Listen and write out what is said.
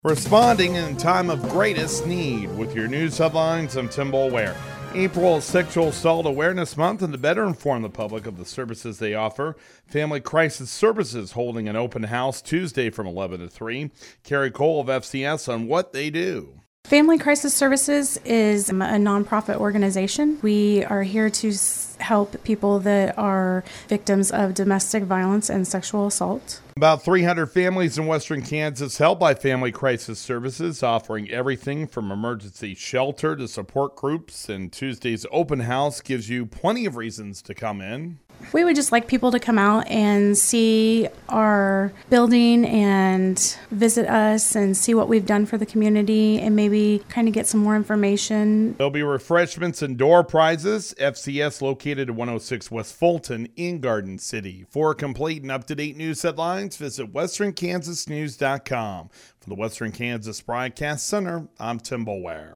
Responding in time of greatest need. With your news headlines, I'm Tim Boulware. April is Sexual Assault Awareness Month, and to better inform the public of the services they offer, Family Crisis Services holding an open house Tuesday from 11 to 3. Carrie Cole of FCS on what they do. Family Crisis Services is a nonprofit organization. We are here to help people that are victims of domestic violence and sexual assault. About 300 families in western Kansas helped by Family Crisis Services, offering everything from emergency shelter to support groups, and Tuesday's open house gives you plenty of reasons to come in. We would just like people to come out and see our building and visit us and see what we've done for the community and maybe kind of get some more information. There'll be refreshments and door prizes. FCS located at 106 West Fulton in Garden City. For complete and up-to-date news headlines, visit westernkansasnews.com. For the Western Kansas Broadcast Center, I'm Tim Boulware.